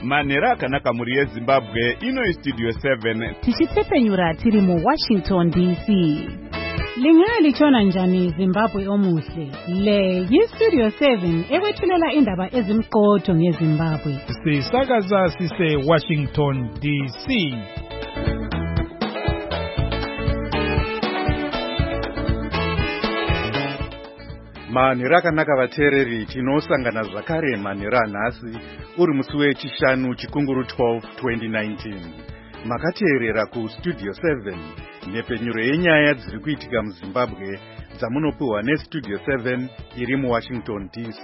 manhero akanaka muri yezimbabwe. Ino istudio 7 tichitsepenyura tiri muWashington DC. Lingalitshona njani Zimbabwe omuhle? Le yistudio 7 ekwethulela indaba ezimqotho ngeZimbabwe. Sisakaza sise Washington DC. Manhero akanaka vateereri, tinosangana zvakare manhero anhasi uri musi wechishanu chikunguru 12 2019. Makateerera kustudio 7 nhepenyuro yenyaya dziri kuitika muZimbabwe dzamunopiwa nestudio 7 iri muWashington DC.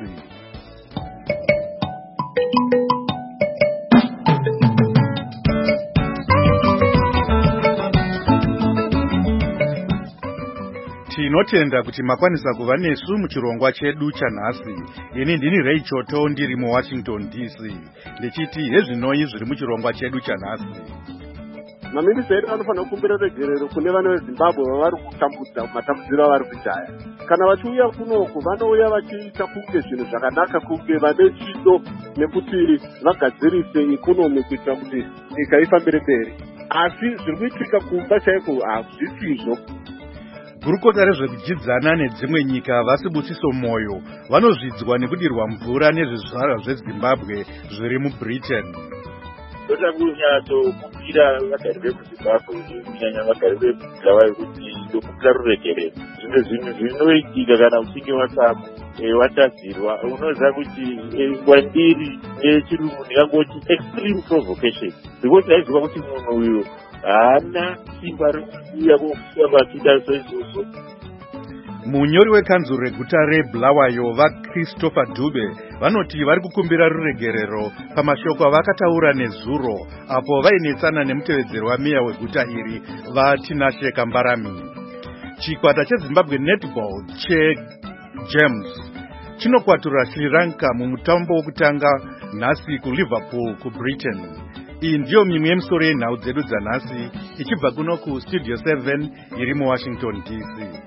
Tinotenda kuti makwanisa kuva nesu muchirongwa chedu chanhasi. Ini ndini Ray Choto ndiri muWashington DC. Ndichiti hezvinoi zviri muchirongwa chedu chanhasi. Maminista edu anofanira kukumbira ruregerero kune vana veZimbabwe vavari kutambudza matambudziro avari kuchaya. Kana vachiuya kunoku vanouya vachiita kunge zvinhu zvakanaka, kunge vane chido nekuti vagadzirise ikonomi kuitira kuti nyika ifambire mberi. Asi zviri kuitika kumba chaiko hazvisizvo. Gurukota rezvekujidzana nedzimwe nyika Vasibusiso Moyo vanozvidzwa nekudirwa mvura nezvizvarwa zveZimbabwe zviri muBritain. Toda kunyatsokumbira vagari vekuZimbabwe kunyanya vagari vemugava yekuti ndokupira ruregerero. Zvimwe zvinhu zvinoitika kana uchinge watadzirwa unoziva kuti ngwandiri nechirungu ndingangoti extreme provocation, because aiziva kuti munhu uyu haana simba rokuuya kufamba achida soizvozvo. Munyori wekanzuro reguta reBulawayo vaChristopher Dube vanoti vari kukumbira ruregerero pamashoko avakataura nezuro apo vainetsana nemutevedzeri wameya weguta iri vaTinashe Kambarami. Chikwata cheZimbabwe Netball cheGems chinokwatura Sri Lanka mumutambo wokutanga nhasi kuLiverpool kuBritain. Iyi ndiyo mimwe yemisoro yenhau dzedu dzanhasi ichibva kuno kustudio 7 iri muWashington DC.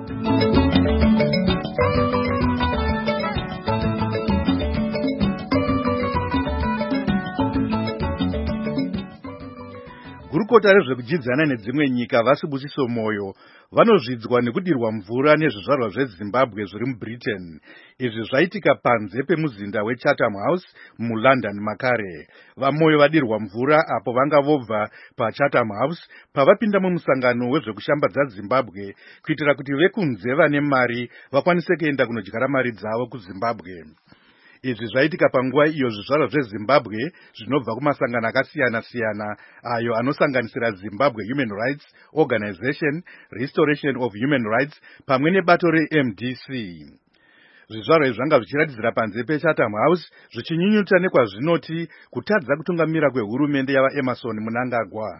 Gurukota rezvekujidzana nedzimwe nyika Vasibusiso Moyo vanozvidzwa nekudirwa mvura nezvizvarwa zveZimbabwe zviri muBritain. Izvi zvaitika panze pemuzinda weChatham House muLondon makare. VaMoyo vadirwa mvura apo vanga vobva paChatham House pavapinda mumusangano wezvekushambadza Zimbabwe kuitira kuti vekunze vane mari vakwanise kuenda kunodyara mari dzavo kuZimbabwe. Izvi zvaitika panguva iyo zvizvarwa zveZimbabwe zvinobva kumasangano akasiyana-siyana ayo anosanganisira Zimbabwe Human Rights Organization, Restoration of Human Rights pamwe nebato reMDC. Zvizvarwa izvi zvanga zvichiratidzira panze peChatham House zvichinyunyuta nekwazvinoti kutadza kutungamira kwehurumende yavaEmerson Mnangagwa.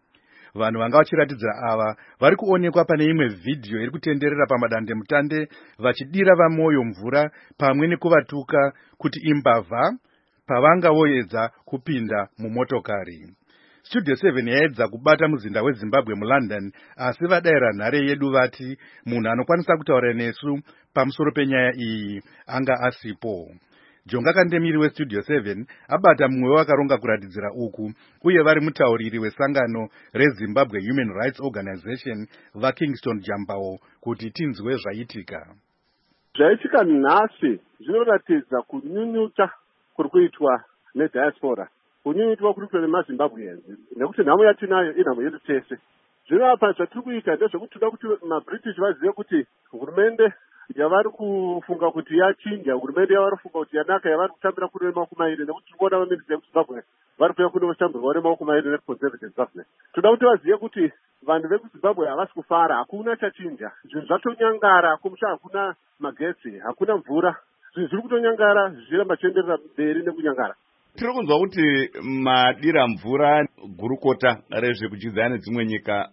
Vanhu vanga vachiratidza ava vari kuonekwa pane imwe vhidhiyo iri kutenderera pamadandemutande vachidira vaMoyo mvura pamwe nekuvatuka kuti imbavha pavanga voedza kupinda mumotokari. Studio 7 yaedza kubata muzinda weZimbabwe muLondon, asi vadayira nhare yedu vati munhu anokwanisa kutaura nesu pamusoro penyaya iyi anga asipo. Jonga Kandemiri westudio 7 abata mumwe wakaronga kuratidzira uku uye vari mutauriri wesangano reZimbabwe Human Rights Organization vaKingston Jambao kuti tinzwe zvaitika. Zvaitika nhasi zvinoratidza kunyunyuta kuri kuitwa nediaspora, kunyunyuta kuri kuitwa nemaZimbabweans, nekuti nhamo yatinayo inhamo yedu tese. Zvino apa zvatiri kuita ndezvekuti toda kuti maBritish vazive kuti hurumende yavari kufunga kuti yachinja, hurumende yavari kufunga kuti yanaka, yavari kutambira kune maoko mairi, nekuti tiri kuona vaminista vemuZimbabwe vari kuuya kuno vachitambirwa nemaoko mairi neconservative government. Toda kuti vazive kuti vanhu vekuZimbabwe havasi kufara, hakuna chachinja. Zvinhu zvatonyangara, kumusha hakuna magetsi, hakuna mvura. Zvinhu zviri kutonyangara zvichiramba chienderera mberi nekunyangara. Tiri kunzwa kuti madira mvura gurukota rezvekujidzana nedzimwe nyika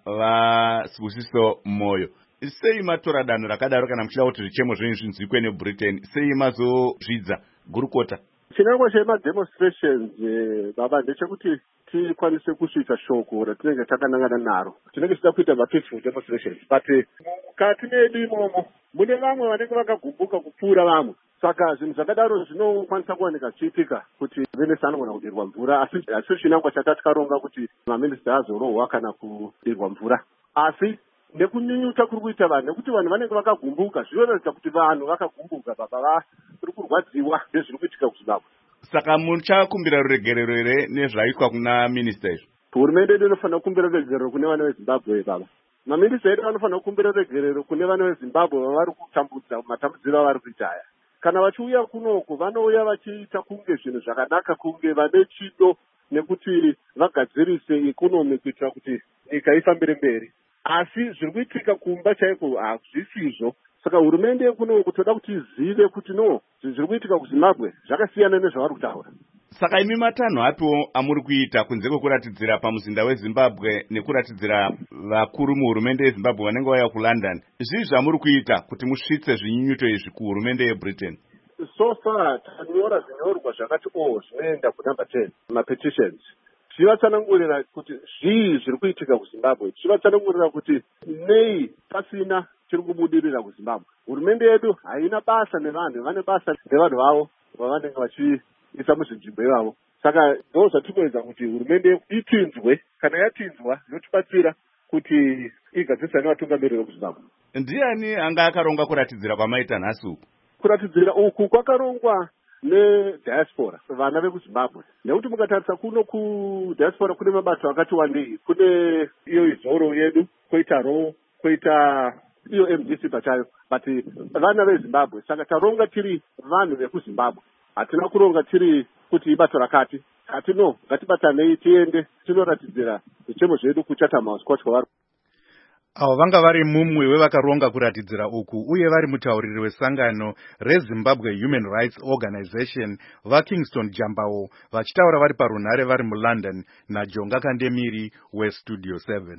Vasibusiso Moyo. Sei matora danho rakadaro kana muchida kuti zvichemo zvenyu zvinzwikwe neBritain? Sei mazozvidza gurukota? Chinangwa chemademonstrations baba ndechekuti tikwanise kusvitsa shoko ratinenge takanangana naro. Tinenge tichida kuita peaceful demonstrations, but mukati medu imomo mune vamwe vanenge vakagumbuka kupfuura vamwe. saka zvinhu zvakadaro zvinokwanisa kuwanika zvichiitika kuti minista anogona kudirwa mvura, asi chinangwa chata tikaronga kuti maminista azorohwa kana kudirwa mvura, asi nekunyunyuta kuri kuita vanhu, nekuti vanhu vanenge vakagumbuka. Zvinoratidza kuti vanhu vakagumbuka baba vari kurwadziwa nezviri kuitika kuZimbabwe. Saka muchakumbira ruregerero here nezvaitwa kuna minista izvi? Hurumende yedu inofanira kukumbira ruregerero kune vana veZimbabwe baba. Maminista edu anofanira kukumbira ruregerero kune vana veZimbabwe vavari kutambudza matambudziro avari kuita aya. Kana vachiuya kunoku vanouya vachiita kunge zvinhu zvakanaka, kunge vane chido nekuti vagadzirise ikonomi kuitira kuti nyika ifambire mberi. Asi zviri kuitika kumba chaiko hazvisizvo. Saka hurumende yekunoku toda kuti izive kuti no, zviri kuitika kuZimbabwe zvakasiyana nezvavari kutaura. Saka imi matanho apiwo amuri kuita kunze kwekuratidzira pamuzinda weZimbabwe nekuratidzira vakuru muhurumende yeZimbabwe vanenge vauya kuLondon, zvii zvamuri kuita kuti musvitse zvinyunyuto izvi kuhurumende yeBritain? So far tanyora zvinyorwa zvakati zvinoenda kunumber 10 mapetitions. Tichivatsanangurira kuti zvii zviri kuitika kuZimbabwe, tichivatsanangurira kuti nei pasina chiri kubudirira kuZimbabwe. Hurumende yedu haina basa nevanhu, vane basa nevanhu vavo vavanenge vachiisa muzvinzvimbo ivavo. Saka ndo zvatinoedza kuti hurumende itinzwe, kana yatinzwa yotibatsira kuti igadzirisane nevatungamiriri vekuZimbabwe. Ndiani anga akaronga kuratidzira kwamaita nhasi uku? Kuratidzira uku kwakarongwa nediaspora, vana vekuZimbabwe. Nekuti mukatarisa kuno kudiaspora kune mabato akati wandei. Kune iyo izoro yedu, koita ro, koita iyo MDC pachayo, but vana veZimbabwe. Saka taronga tiri vanhu vekuZimbabwe. Hatina kuronga tiri kuti ibato rakati. Hatino, ngatibatanei tiende tinoratidzira zvichemo zvedu kuChatham House Court kwavari. Avo vanga vari mumwe wevakaronga kuratidzira uku uye vari mutauriri wesangano reZimbabwe Human Rights Organization vaKingston Jambawo vachitaura vari parunhare vari muLondon naJonga Kandemiri weStudio 7.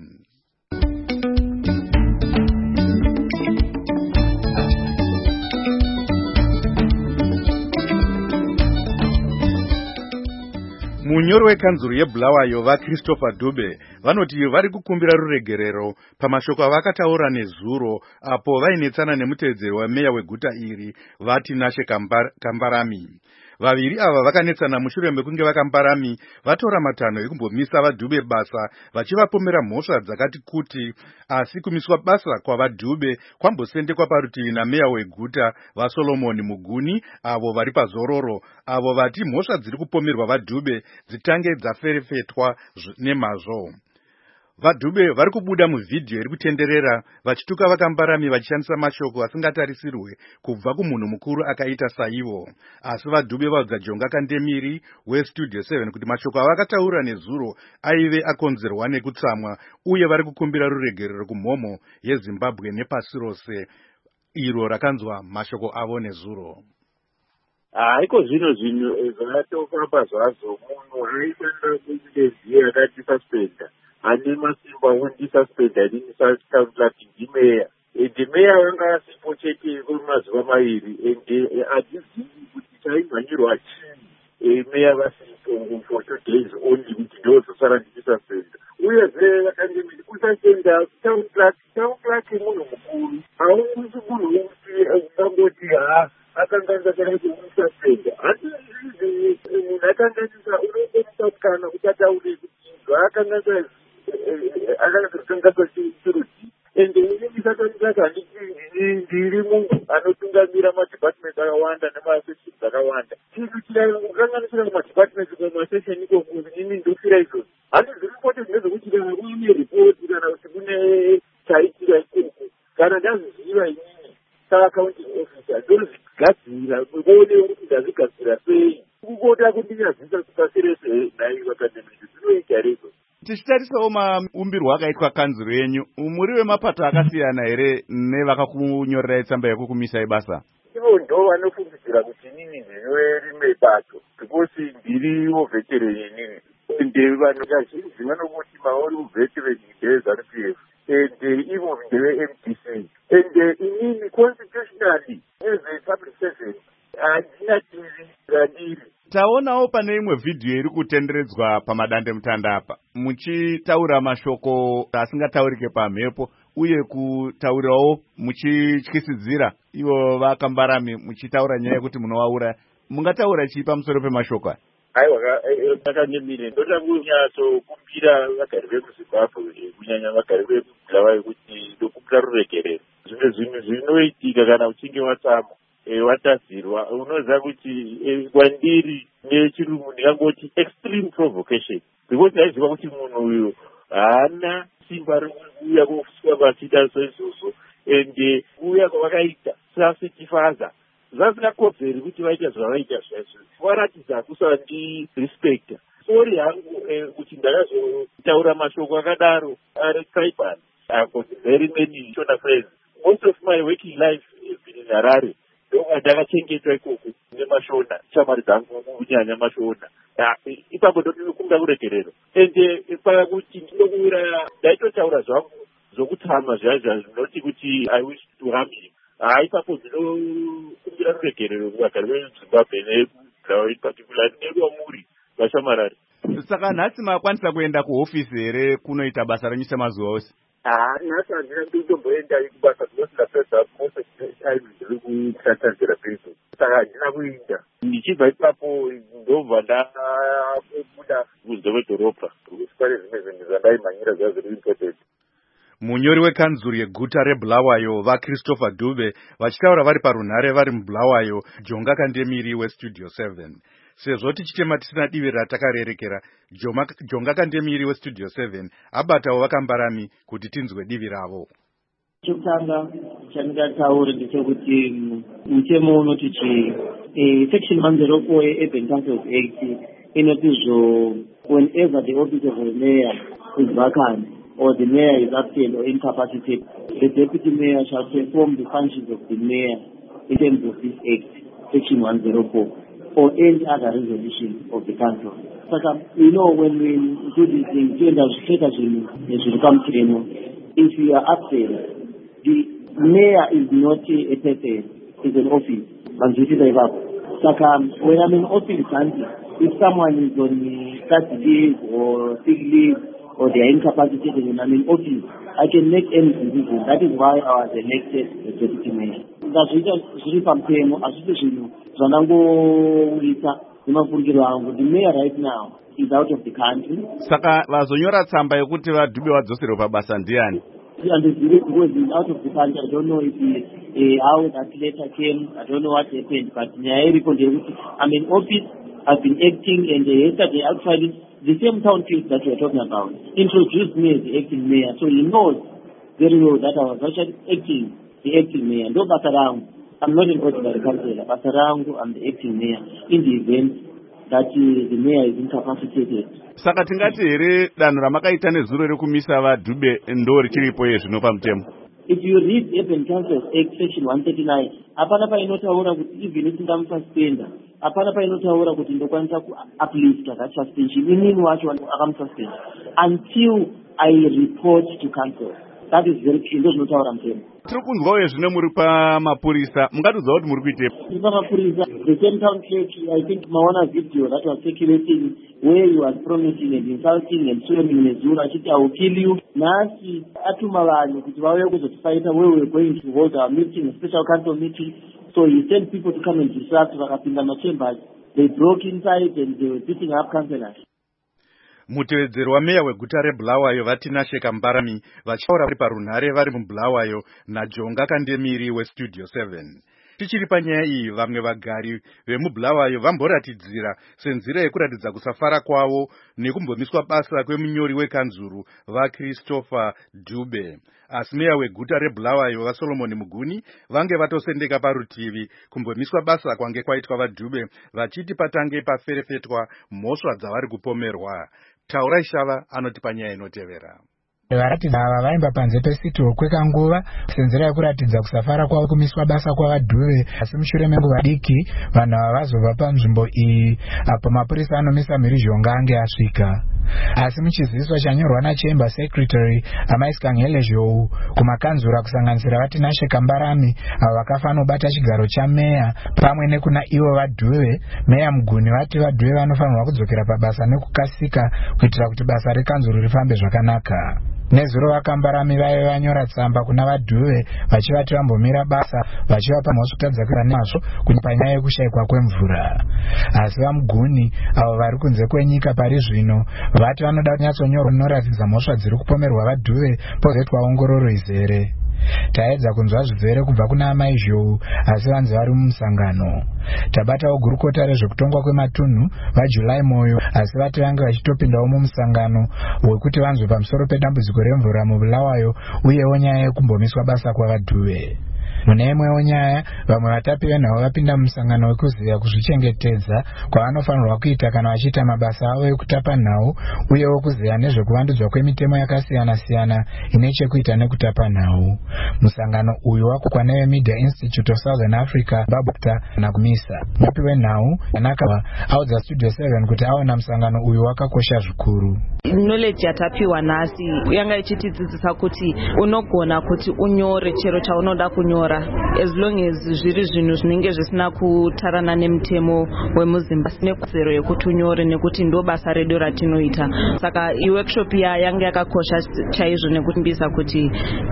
Munyori wekanzuru yeBulawayo vaChristopher Dube vanoti vari kukumbira ruregerero pamashoko avakataura nezuro apo vainetsana nemutevedzeri wameya weguta iri vati Nashe Kambarami. Vaviri ava vakanetsana mushure mekunge vakambarami vatora matanho ekumbomisa vaDube basa vachivapomera mhosva dzakati kuti, asi kumiswa basa kwavaDube kwambosendekwa parutivi nameya weguta vaSolomon Muguni avo vari pazororo, avo vati mhosva dziri kupomerwa vaDube dzitange dzaferefetwa nemazvo. VaDube vari kubuda muvhidhiyo iri kutenderera vachituka vakambarami vachishandisa mashoko asingatarisirwe kubva kumunhu mukuru akaita saivo. Asi vaDube vaudza Jonga Kandemiri weStudio 7 kuti mashoko avakataura nezuro aive akonzerwa nekutsamwa uye vari kukumbira ruregerero kumhomho yeZimbabwe nepasi rose iro rakanzwa mashoko avo nezuro. Haiko zvino zvinhu zvakatofamba zvazvo, munhu aifanira kunge akati suspenda ane masimba ondisuspenda ndinikauntlati ndimeya. Ende meya vanga asipo chete kwemazuva mairi, ende hatizivi kuti chaimhanyirwa chii meya vasipo for 2 days only kuti ndozosara ndinisuspenda. Uyezve vakandemiri kusasenda townclerk munhu mukuru, haungusi munhu ungangoti akanganga kana kumususpenda. Hatizivi munhu akanganisa unongomutsapukana kuti ataure kuti zvaakanganga akanganga chirudzi. Ende unomisakanisaka ndiri munhu anotungamira madhipatimenti akawanda nemaseksheni akawanda. Chinhu chikanganisira kumadhipatimenti kumasesheni ikoko ini ndofira izvozvo. Handizvi ripoti ndezvekuti kana kuine ripoti kana kuti kune chaitika ikoko, kana ndazviziva inini saaccounting officer ndozvigadzira kuone kuti ndazvigadzira sei. Kukota kundinyadzisa kupasirese nai vakandemiri zvinoita rezo. Tichitarisawo maumbirwo akaitwa kanzuro yenyu, muri wemapato akasiyana here nevakakunyorerai tsamba yekukumisai basa? Ivo ndo vanofungidzira kuti inini ndine rimwe bato, because ndiriwo veterani inini. Ende vanhu kazhinji vanongoti maori uveterani ndeZANU-PF, ende ivo ndeveMDC. Ende inini constitutionally as a public servant handina tiri randiri. Taonawo pane imwe vhidhiyo iri kutenderedzwa pamadandemutande apa muchitaura mashoko asingataurike pamhepo uye kutaurirawo muchityisidzira ivo vakambarami muchitaura nyaya yekuti munovauraya. Mungataura chii pamusoro pemashoko aya? Aiwa, Kandemire, ndoda kunyatsokumbira vagari vemuZimbabwe, kunyanya vagari vemuBulawayo, kuti ndokumbira ruregerero. Zvimwe zvinhu zvinoitika kana uchinge watama watadzirwa, unoziva kuti kwandiri nechirungu ndingangoti extreme provocation, because ndaiziva kuti munhu uyu haana simba rekuuya kufuswa vachiita seizvozvo, ende kuuya kwavakaita sasetifaza zvasingakodzeri kuti vaita zvavaita zvaizvo, varatidza kusandirespecta. Sori hangu kuti ndakazotaura mashoko akadaro ari tribal. I've got very many Shona friends. Most of my working life has been in Harare. Ndoka ndakachengetwa ikoko nemashona, shamwari dzangu kunyanya mashona. Ipapo ndinokumba kuregerero. Ende pakuti ndinokuuraya, ndaitotaura zvangu zvokutama zvazvo zvinoti kuti I wish to harm him. Ipapo ndinokumbira ruregerero kuvagari veZimbabwe neBulawayo in particular nevamuri vashamarari. Saka nhasi makwanisa kuenda kuhofisi here kunoita basa renyu semazuva ose? Nhasi handina ndotomboenda kubasa kunosingapedza mose ndiri kutsanzira peso, saka handina kuenda. Ndichibva ipapo ndobva ndabuda kunze kwedhorobha kuti pane zvimwe zvinhu zvandaimhanyira zvazvo zviri important. Munyori wekanzuru yeguta reBulawayo vaChristopher Dube vachitaura vari parunhare vari muBulawayo, Jonga Kandemiri weStudio 7. Sezvo tichitema tisina divi ratakarerekera, Jonga Kandemiri weStudio 7 abatawo vakambarami kuti tinzwe divi ravo. Chokutanga chandingataura ndechekuti mutemo unoti section 104 yeUrban Councils Act inotizvo whenever the office of the mayor is vacant or the mayor is absent or incapacitated, the deputy mayor shall perform the functions of the mayor in terms of this act, section 104, or any other resolution of the council. So, when we do these things, if you are absent, the mayor is not a person, is an office. When I'm in office, if someone is on study leave or sick leave, or they are incapacitated and I'm in office, I can make any decision. That is why I was elected as deputy mayor. The mayor right now is out of the country. Saka vazonyora tsamba yekuti vaDube vadzoserwe pabasa ndiani? And because he's out of the country, I don't know if how that letter came, I don't know what happened, but I'm in office, I've been acting, and yesterday actually the same town chief that we're talking about introduced me as the acting mayor, so he knows very well that I was actually the acting mayor. No Basarang, I'm not an ordinary councillor. Basarang, I'm the acting mayor in the event that the mayor is incapacitated. Saka tingati here danho ramakaita nezuro rekumisa vaDube ndo richiripo zvino pamutemo. If you read Urban Councils Act section 139, hapana painotaura kuti even if ndamususpenda, hapana painotaura kuti ndokwanisa kuuplifta that suspension. Inini wacho akamususpend until I report to council. That is very clear. There's no taura mutemo. Tiri kunzwawo zvino muri pamapurisa, mungatudza kuti muri kuitepo? Tiri pamapurisa. The same town clerk, I think maona video that was circulating where he was promising and insulting and swearing nezuro achiti I will kill you. Nhasi atuma vanhu kuti vauye kuzotifaita where we were going to hold our meeting, a special council meeting. So he sent people to come and disrupt vakapinda machambers. They broke inside and they were beating up councillors. Mutevedzeri wameya weguta reBulawayo vaTinashe Kambarami vachitaura vari parunhare vari muBulawayo naJonga Kandemiri weStudio 7. Tichiri panyaya iyi, vamwe vagari vemuBulawayo vamboratidzira senzira yekuratidza kusafara kwavo nekumbomiswa basa kwemunyori wekanzuru vaChristopher Dube. Asi meya weguta reBulawayo vaSolomon Muguni vange vatosendeka parutivi kumbomiswa basa kwange kwaitwa vaDube, vachiti patange paferefetwa mhosva dzavari kupomerwa. Taura Ishava anoti panyaya inotevera. Varatidza ava vaimba panze pesitoro kwekanguva senzera yekuratidza kusafara kwavo kumiswa basa kwavaDube, asi mushure menguva diki vanhu ava vazobva panzvimbo iyi apo mapurisa anomisa mhirizhonga ange asvika. Asi muchiziviswa chanyorwa naChamber Secretary amaiskanghele zhou kumakanzura kusanganisira vaTinashe Kambarami avo vakafa nobata chigaro chameya pamwe nekuna ivo vaDube, meya Muguni vati vaDube vanofanirwa kudzokera pabasa nekukasika kuitira kuti basa rekanzuru rifambe zvakanaka. Nezuro vakambarami vaive vanyora tsamba kuna vadhuve vachivati vambomira basa vachivapa mhosva kutadza kuita nemazvo panyaya yekushayikwa kwemvura. Asi vamuguni avo vari kunze kwenyika pari zvino vati vanoda kunyatsonyora rinoratidza mhosva dziri kupomerwa vadhuve pozoitwa ongororo izere. Taedza kunzwa zvizere kubva kuna amai Zhou asi vanzi vari mumusangano. Tabatawo gurukota rezvekutongwa kwematunhu vaJulai Moyo asi vati vange vachitopindawo mumusangano wekuti vanzwe pamusoro pedambudziko remvura muBulawayo uyewo nyaya yekumbomiswa basa kwavadhuve. Mune imwewo nyaya vamwe vatapi venhau vapinda mumusangano wekuziva kuzvichengetedza kwavanofanirwa kuita kana vachiita mabasa avo ekutapa nhau uyewo kuziva nezvekuvandudzwa kwemitemo yakasiyana-siyana ine chekuita nekutapa nhau. Musangano uyu wakokwa neveMedia Institute of Southern Africa Babota nakumisa. Mupi wenhau yanaka audza Studio 7 kuti aona musangano uyu wakakosha zvikuru. Knowledge yatapiwa nhasi yanga ichitidzidzisa kuti unogona kuti unyore chero chaunoda kunyora as long as zviri zvinhu zvinenge zvisina kutarana nemutemo wemuZimbabwe nekodzero yekuti unyore nekuti ndo basa redu ratinoita. Saka workshop yanga yakakosha chaizvo nekumbisa kuti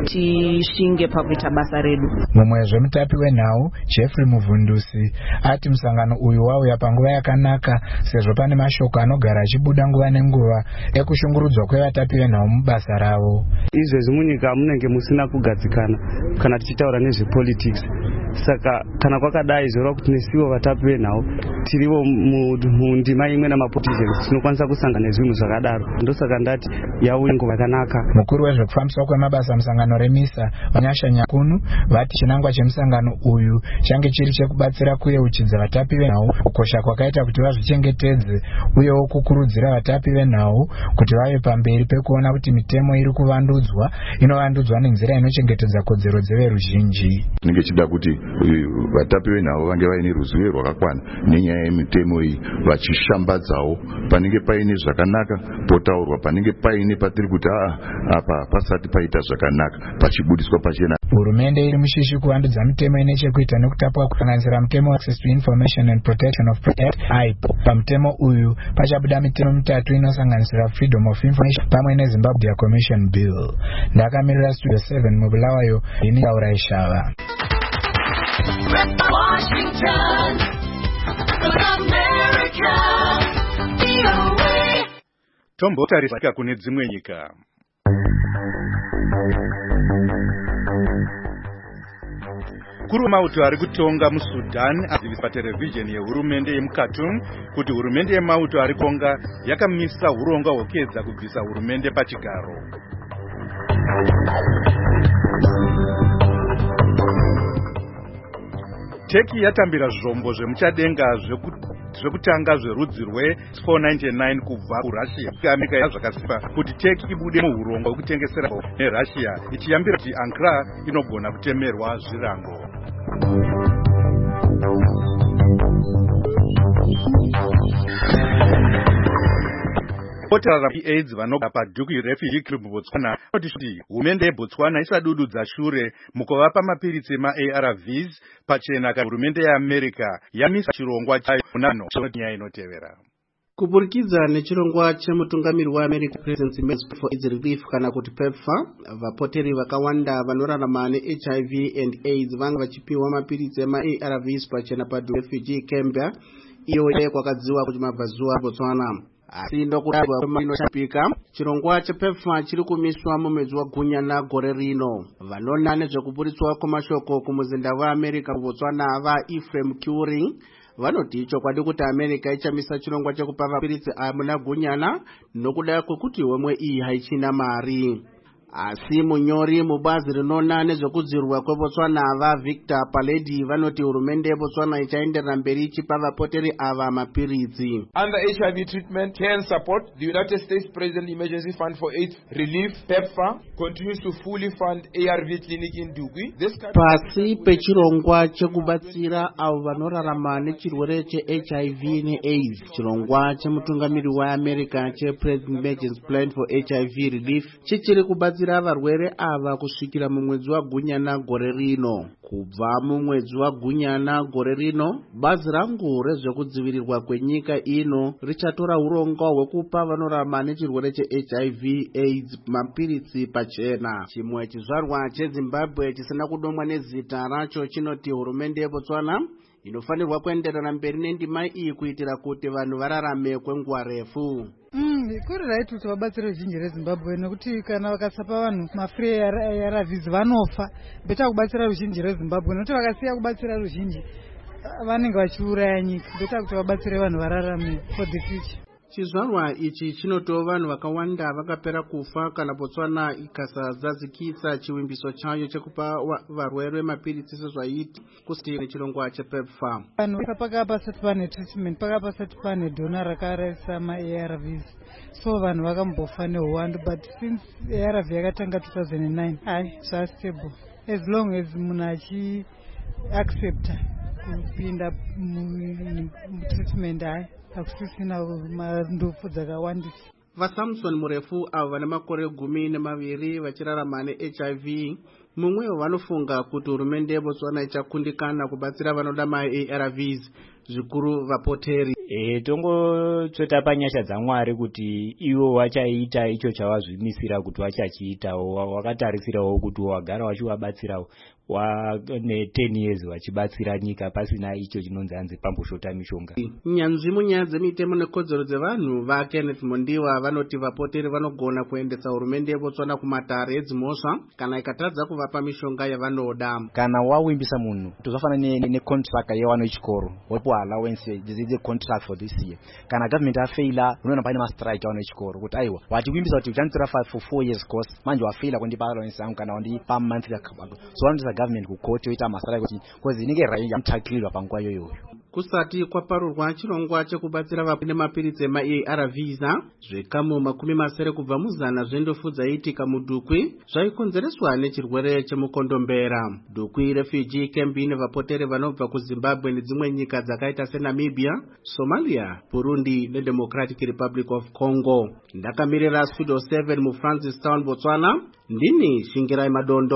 tishinge pakuita basa redu. Mumwe zvemutapi wenhau Jeffrey Muvundusi ati musangano uyu wauya panguva yakanaka sezvo pane mashoko anogara achibuda nguva nenguva ekushungurudzwa kwevatapi venhau mubasa ravo. Izvezvi munyika munenge musina kugadzikana kana tichitaura nezvepolitics. Saka kana kwakadai zvoreva kuti nesiwo vatapi venhau tiriwo mundima imwe namapolitics tinokwanisa kusangana nezvinhu zvakadaro. Ndosaka ndati yauya nguva yakanaka. Mukuru wezvekufambiswa kwemabasa musangano remisa Vanyasha Nyakunu vati chinangwa chemusangano uyu change chiri chekubatsira kuyeuchidza vatapi venhau kukosha kwakaita kuti vazvichengetedze uyewo kukurudzira vatapi venhau kuti vave pamberi pekuona kuti mitemo iri kuvandudzwa inovandudzwa nenzira inochengetedza kodzero dzeveruzhinji. Tinenge chida kuti vatapi venhau vange vaine ruzivo rwakakwana nenyaya yemitemo iyi vachishambadzawo panenge paine zvakanaka potaurwa panenge paine patiri kuti apa pasati paita zvakanaka pachibudiswa pachena. Hurumende iri mushishi kuvandudza mitemo ine chekuita nekutapwa kusanganisira mutemo Access to Information and Protection of Act (IP). Pamutemo uyu pachabuda mitemo mitatu inosanganisira Freedom of Information pamwe neZimbabwe Commission Bill. Ndakamirira Studio 7 muBulawayo ini Laura Ishava. Washington, America, VOA. Tombotarisika kune dzimwe nyika. Mukuru wemauto ari kutonga muSudan azivisa patelevhizheni yehurumende yemuKhartoum kuti hurumende yemauto ari kutonga yakamisa urongwa hwekuedza kubvisa hurumende pachigaro. Turkey yatambira zvombo zvemuchadenga zvekutanga zverudzi rwe499 kubva kuRussia. Amerika yazvakasimba kuti Turkey ibude muurongwa hwekutengesera neRussia ichiyambira kuti Ankara inogona kutemerwa zvirango. Kotara AIDS vanogara paDuku Refugee Camp muBotswana kuti hurumende yeBotswana isadududza shure mukuvapa mapiritsi ema-ARVs pachena kana hurumende yeAmerica yamisa chirongwa chayo munano nyaya inotevera. Kuburikidza nechirongwa chemutungamiri weAmerica President Medicine for AIDS Relief kana kuti PEPFAR, vapoteri vakawanda vanorarama neHIV and AIDS vanga vachipiwa mapiritsi ema-ARVs pachena paDuku Refugee Camp iyo kwakadziwa kuti mabvazuva Botswana. Asi ndokudaiwa kwemanoshapika chirongwa chePEPFAR chiri kumiswa mumwedzi waGunyana gore rino. Vanona nezvekuburitswa kwamashoko kumuzinda weAmerica kuBotswana vaEphraim Curing vanoti chokwadi kuti America ichamisa chirongwa chekupa mapiritsi muna Gunyana nokuda kwekuti wemwe iyi haichina mari. Asi munyori mubazi rinona nezvekudzirwa kweBotswana vaVictor Paledi vanoti hurumende yeBotswana ichaenderera mberi ichipa vapoteri ava mapiritsi. Under HIV treatment, care and support, the United States President Emergency Fund for AIDS Relief, PEPFAR, continues to fully fund ARV clinic in Dugwi. Pasi pechirongwa chekubatsira avo vanorarama nechirwere cheHIV neAIDS, chirongwa chemutungamiri weAmerica chePresident Emergency Plan for HIV Relief chichiri kubatsira kubatsira varwere ava kusvikira mumwedzi waGunyana gore rino. Kubva mumwedzi waGunyana gore rino, bazi rangu rezvekudzivirirwa kwenyika ino richatora urongwa hwekupa vanorarama nechirwere cheHIV AIDS mapiritsi pachena. Chimwe chizvarwa cheZimbabwe chisina kudomwa nezita racho chinoti hurumende yeBotswana inofanirwa kuenderera mberi nendima iyi kuitira kuti vanhu vararame kwenguva refu. Kuri raiti kuti vabatsire ruzhinji reZimbabwe nekuti kana vakasapa vanhu mafree ARVs vanofa. Beta kubatsira ruzhinji reZimbabwe nekuti vakasiya kubatsira ruzhinji vanenge vachiuraya nyika. Beta kuti vabatsire vanhu vararame for the future. Chizvarwa ichi chinotova vanhu vakawanda vakapera kufa kana Botswana ikasazadzikisa chivimbiso chayo chekupa varwere mapiritsi sezvaiti kusiti nechirongwa chePEPFAR. Vanhu pakanga pasati pane treatment, pakanga pasati pane dona rakarayisa maARVs, so vanhu vakambofa neuwandu, but since ARV yakatanga 2009 hai zvastable as long as munhu achi accepta kupinda mutreatment hai hakusisina mandufu dzakawandisa. VaSamson murefu avo vane makore 12 vachirarama neHIV, mumwe vanofunga kuti hurumende yeBotswana ichakundikana kubatsira vanoda maARVs, zvikuru vapoteri. Tongotsveta panyasha dzaMwari kuti ivo vachaita icho chavazvimisira kuti vachachiitawo. Wakatarisirawo kuti wagara vachivabatsirawo ne 10 years vachibatsira nyika pasina icho chinonzi hanzi pamboshota mishonga. Nyanzvi munyaya dzemitemo nekodzero dzevanhu vaKenneth Mondiwa vanoti vapoteri vanogona kuendesa hurumende yeBotswana kumatare edzimhosva kana ikatadza kuvapa mishonga yavanoda. Kana wawimbisa munhu tozofanana necontract yevana vechikoro wopa allowance dzidzi contract for this year. Kana government afaila unoona paine mastrike yavana vechikoro kuti aiwa wachiwimbisa kuti uchanditora for 4 years course manje wafaila kundipa allowance yangu kana wandipa monthly so vanotisa government kucourt yoita mastrike kuti cause inenge yamutakirirwa panguva iyoyo. Kusati kwaparurwa chirongwa chekubatsira vapinde mapiritsi emaARVs zvekamu 70 kubva muzana zvendofu dzaitika mudhukwi zvaikonzereswa nechirwere chemukondombera. Dhukwi refugee camp ine vapoteri vanobva kuZimbabwe nedzimwe nyika dzakaita seNamibia, Somalia, Burundi neDemocratic Republic of Congo. Ndakamirira Studio 7 muFrancistown, Botswana. Ndini Shingirai Madondo.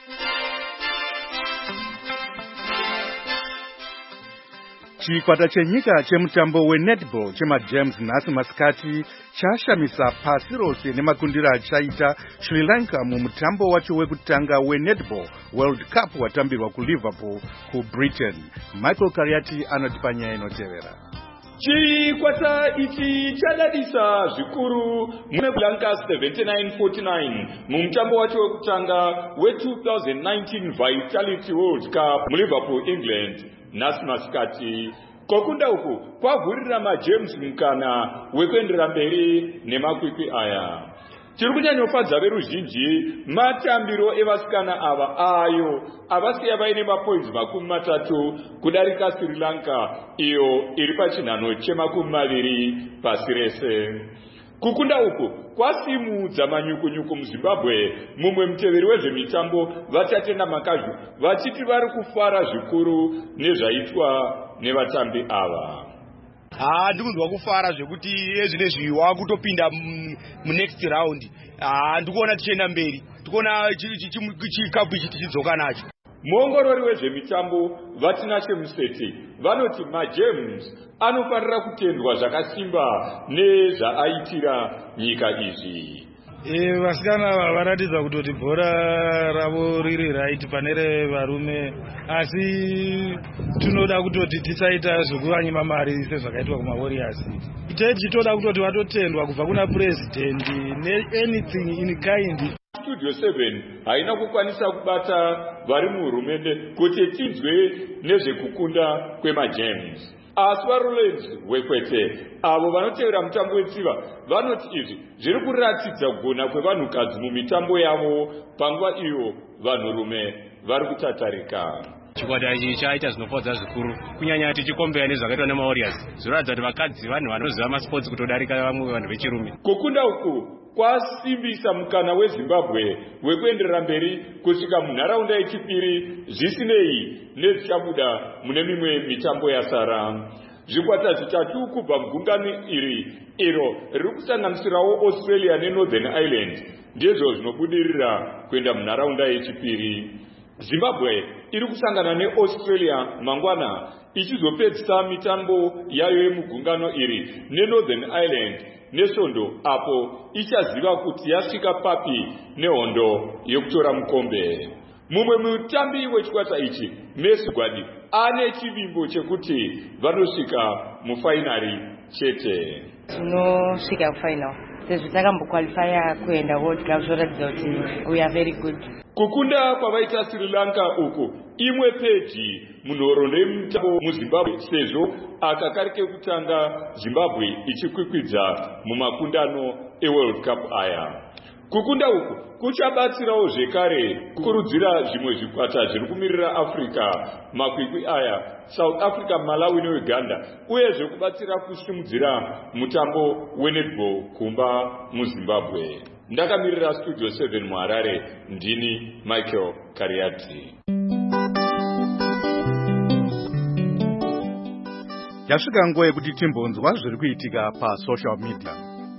Chikwata chenyika chemutambo weNetball chemaGems nhasi masikati chashamisa pasi rose nemakundiro achaita Sri Lanka mumutambo wacho wekutanga weNetball World Cup watambirwa kuLiverpool kuBritain. Michael Kariati anotipa nyaya inotevera. Chikwata ichi chadadisa zvikuru mune Blanca 79-49 mumutambo wacho wekutanga we2019 Vitality World Cup muLiverpool, England. Nhasi masikati kokunda uku kwavhurira maGems mukana wekuendera mberi nemakwikwi aya. Chiri kunyanyofadza veruzhinji matambiro evasikana ava ayo avasiya vaine mapoints 30 kudarika Sri Lanka iyo iri pachinhano che20 pasi rese. Kukunda uku kwasimudza manyukunyuku muZimbabwe. Mumwe muteveri wezvemitambo vachatenda makazhu vachiti vari kufara zvikuru nezvaitwa nevatambi ava. Ndikunzwa kufara zvekuti ezvinezvi wakutopinda munext round. Ndikuona tichienda mberi, tikuona chikapu ichi tichidzoka nacho. Muongorori wezvemitambo Vatinashe Museti vanoti maGems anofanira kutendwa zvakasimba nezvaaitira nyika izvi. Vasikana varatidza kutoti bhora ravo riri right pane revarume, asi tinoda kutoti tisaita zvekuvanyima mari sezvakaitwa kumaWarriors. Tichitoda kutoti vatotendwa kubva kuna president ne-anything in kind. Studio 7 haina kukwanisa kubata vari muhurumende kuti tinzwe nezvekukunda kwemaGems. Asi vaRollins wekwete avo vanotevera mutambo wetsiva vanoti izvi zviri kuratidza kugona kwevanhukadzi mumitambo yavo panguva iyo vanhurume vari kutatarika. Chikwata ichi chaita zvinofadza zvikuru kunyanya tichikombera nezvakaitwa nemaWarriors. Zvinoratidza kuti vakadzi vanhu vanoziva masports kutodarika vamwe vanhu vechirume. Kukunda uku kwasimbisa mukana weZimbabwe wekuenderera mberi kusvika munharaunda yechipiri zvisinei nezvichabuda mune mimwe mitambo yasara. Zvikwata zvitatu kubva mugungano iri iro riri kusanganisirawo Australia neNorthern Ireland ndizvo zvinobudirira kuenda munharaunda yechipiri. Zimbabwe iri kusangana neAustralia mangwana ichizopedzisa mitambo yayo yemugungano iri neNorthern Ireland nesvondo apo ichaziva kuti yasvika papi nehondo yekutora mukombe. Mumwe mutambi wechikwata ichi, Messi Gwadi, ane chivimbo chekuti vanosvika mufainari chete. Tinosvika kufainal sezvo takambokwalifya kuenda World Cup zvoratidza kuti we are very good. Kukunda kwavaita Sri Lanka uku imwe peji munhoroondo yemutambo muZimbabwe sezvo akakari kekutanga Zimbabwe ichikwikwidza mumakundano eWorld Cup aya. Kukunda uku kuchabatsirawo zvekare kukurudzira zvimwe zvikwata zviri kumirira Africa makwikwi aya, South Africa, Malawi neUganda, uyezve kubatsira kusimudzira mutambo wenetball kumba muZimbabwe. Ndakamirira Studio 7 muHarare, ndini Michael Kariati. Yasvika nguva yekuti timbonzwa zviri kuitika pasocial media.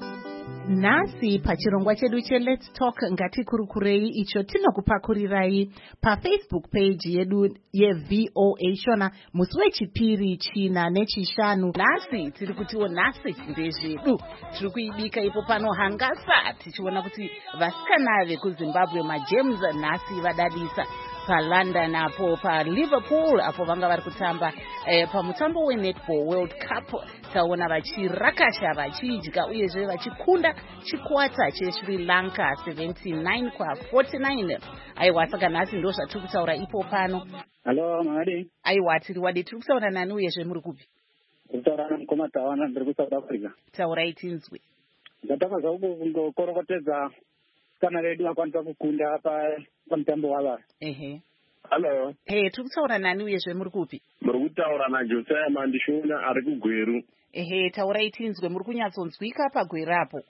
Nhasi pachirongwa chedu cheLet's Talk ngatikurukurei icho tinokupakurirai paFacebook page yedu yeVOA Shona musi wechipiri, china nechishanu. Nhasi tiri kutiwo nhasi ndezvedu tiri kuibika ipo pano hangasa tichiona kuti vasikana vekuZimbabwe maGems nhasi vadadisa paLondon apo paLiverpool apo vanga vari kutamba pamutambo wenetball World Cup. Taona vachirakasha vachidya uyezve vachikunda chikwata cheSri Lanka 79-49. Aiwa, saka nhasi ndo zvatiri kutaura ipo pano. Hello, Mari. Aiwa, tiri wadi tiri kutaura nani uyezve muri kupi? Kutaura namukoma tawana ndiri kuSouth Africa. Taurai tinzwe. Ndatakaza kungokorokotedza kana redu vakwanisa kukunda pamutambo wava. Ehe. Hello. Hey, tiri kutaura nani uyezve muri kupi? Muri kutaura naJosiah Mandishona ari kuGweru. Ehe, taurai tinzwe, muri kunyatsonzwika paGweru apo.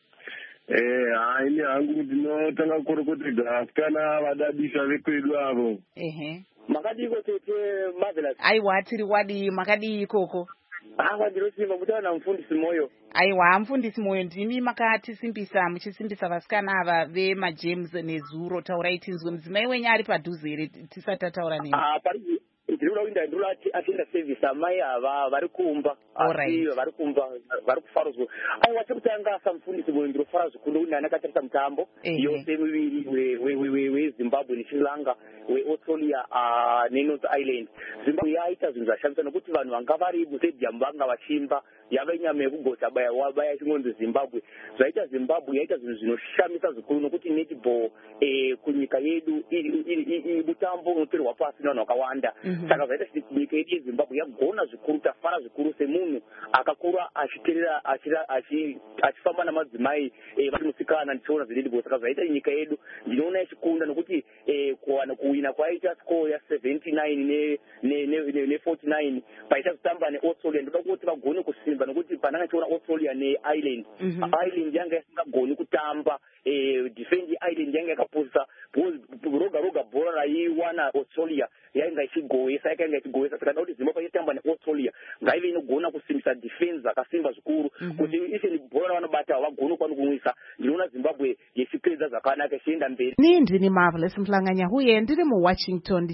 Ini hangu ndinotanga kukorokotedza kana vadadisa vekwedu avo. Ehe. Makadiko tete Marvelous. Aiwa, tiri wadi makadii ikoko? Ndinosimba mutaura namufundisi Moyo. Aiwa, mufundisi Moyo, ndimi makatisimbisa muchisimbisa vasikana ava vemaGems nezuro. Taurai tinzwe, mudzimai wenyu ari padhuze here tisati tataura nemi? Ndinoda kuenda ndiro atenda service amai ava vari kumba. Asi vari kumba vari kufara zvikuru. Aiwa, chekutanga samufundisi Moyo ndinofara zvikuru kuti ndani akatarisa mutambo yose miviri weZimbabwe neSri Lanka, weAustralia neNorth Ireland. Zimbabwe yaita zvinhu zvashamisa nokuti vanhu vanga vari mustadium vanga vachimba yava nyama yekugota wabaya chingonzi Zimbabwe. Zvaita Zimbabwe yaita zvinhu zvinoshamisa zvikuru nokuti netball kunyika yedu mutambo unotorwa pasi nevanhu vakawanda. Saka zvaita kuti nyika yedu yeZimbabwe yagona zvikuru, tafara zvikuru semunhu akakura achiterera achifamba namadzimai vari musikana ndichiona zvenetball. Saka zvaita nyika yedu ndinoona ichikunda nokuti kuwina kwaita score ya 79 ne49 paichazotamba neAustralia. Ndoda kuti vagone kusimba nokuti pananga chiona Australia neIreland, Ireland yanga isingagoni kutamba defend Ireland yanga yakapozisa roga bhora raiwana Australia yanga ichigoesa saka ndoda kuti Zimbabwe yatamba neAustralia ngaive inogona kusimbisa defense akasimba zvikuru kuti ishe bhora ravanobata vagone kwano kumwisa. Ndinoona Zimbabwe yechipedza zvakanaka ichienda mberi. Ndini Marvelous Mhlanganya huye ndiri muWashington.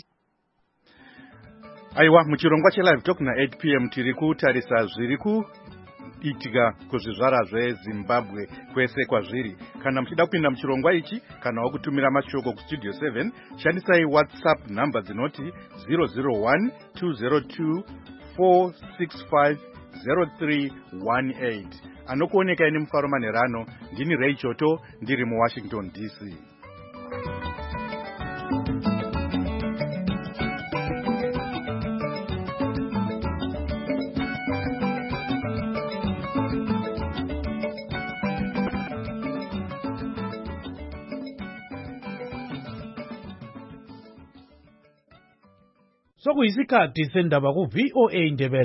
Aiwa, muchirongwa cheLive Talk na 8 p.m. tiri kutarisa zviri kuitika kuzvizvara zveZimbabwe kwese kwazviri. Kana muchida kupinda muchirongwa ichi kana wakutumira mashoko kuStudio 7, shandisai WhatsApp number dzinoti 001 202 465 0318. Anokuoneka ini Mufaro Manerano, ndini Ray Choto, ndiri muWashington DC. Sokuyisikhathi sendaba ku VOA Ndebele.